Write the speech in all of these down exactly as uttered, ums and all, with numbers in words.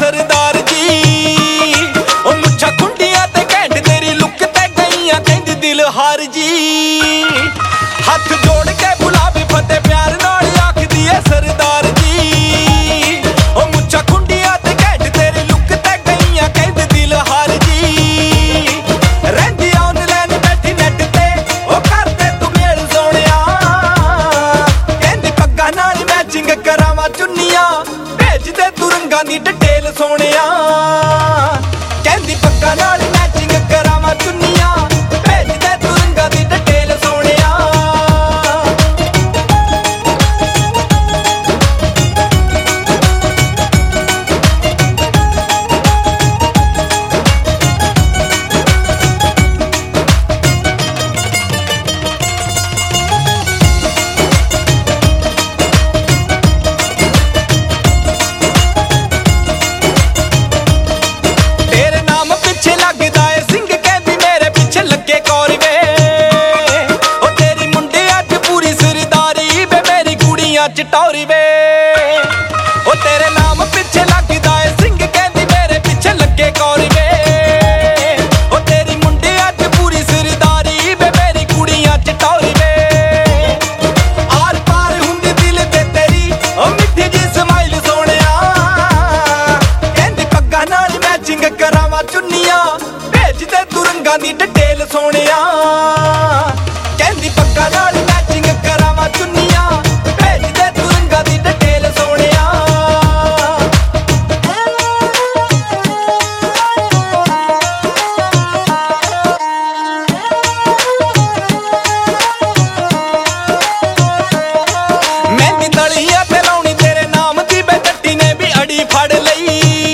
सरदार जी। ओ मुच्छा खुंडिया ते घैंट तेरी लुक ते गईयां कहंदी दिल हार जी। हथ जोड़ के बुलावे फतेह प्यार नाल आखदी है सरदार जी। ओ मुच्छा खुंडिया ते घैंट तेरी लुक ते गईयां कहंदी दिल हार जी। रहिंदी ऑनलाइन बैठी नेट ते ओ करदे तू मेल सोहणिया। कहंदी पग्गां नाल मैचिंग करावां चुन्नियां भेज दे तू रंगां दी डिटेल सोहणिया। कहंदी पग्गां नाल मैचिंग करावां चुन्नियां भेज दे तू रंगां दी डिटेल सोहणिया। तेरे नाम पिछे लगदा है सिंह कहंदी मेरे पिछे लगे कौर वे। ओ तेरी मुंडे अज पूरी सरदारी वे मेरी कुड़ियां च टौरी वे। ओ तेरे नाम पिछे लगदा है सिंह कहंदी मेरे पिछे लगे कौर वे। ओ तेरी मुंडे अज पूरी सरदारी वे मेरी कुड़ियां च टौरी वे। आर पार हुंदी दिल ते तेरी ओ मिठी जी स्माइल सोहणिया। कहंदी पग्गां नाल मैचिंग करावां चुन्नियां भेज दे तू रंगां दी डिटेल सोहणिया। कहंदी पग्गां नाल मैचिंग करावां चुन्नियां भेज दे तू रंगां दी डिटेल सोहणिया। मेहंदी तलियां ते लाउणी तेरे नाम दी बे जट्टी ने भी अड़ी फड़ लई।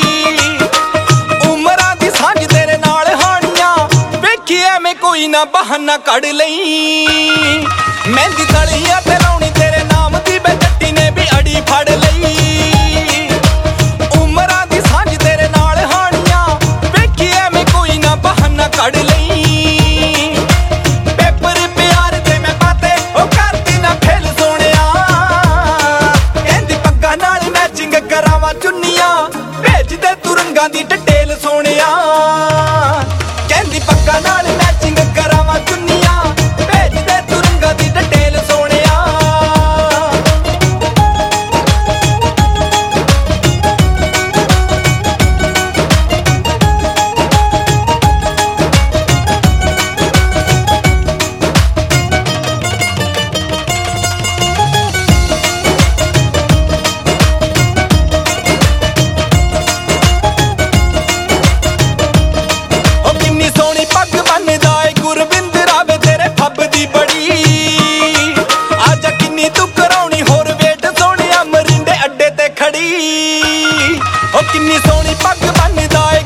उमरां दी सांझ तेरे नाल हानियां वेखी एवें कोई ना बहाना कढ लई। मेहंदी तलियां ते लाउणी तेरे नाम दी बे जट्टी ने भी अड़ी फड़ लई। उमरां दी सांझ तेरे नाल हानियां वेखी एवें कोई ना बहाना कढ लई। पेपर प्यार दे मैं पाते ओ करदी ना फेल सोहणिया। कहंदी पग्गां नाल मैचिंग करावां चुन्नियां भेज दे तू रंगां दी डिटेल सोहणिया। कहंदी पग्गां नाल मैचिंग करावां चुन्नियां भेज दे तू रंगां दी डिटेल सोहणिया। ओ किन्नी सोहनी पग बनदा ए गुरविंद रावे तेरे फब दी बड़ी। आजा किन्नी तू कराउणी होर वेट सोहणिया मरिंदे अड्डे ते खड़ी। ओ किन्नी सोहनी पग बनदा ए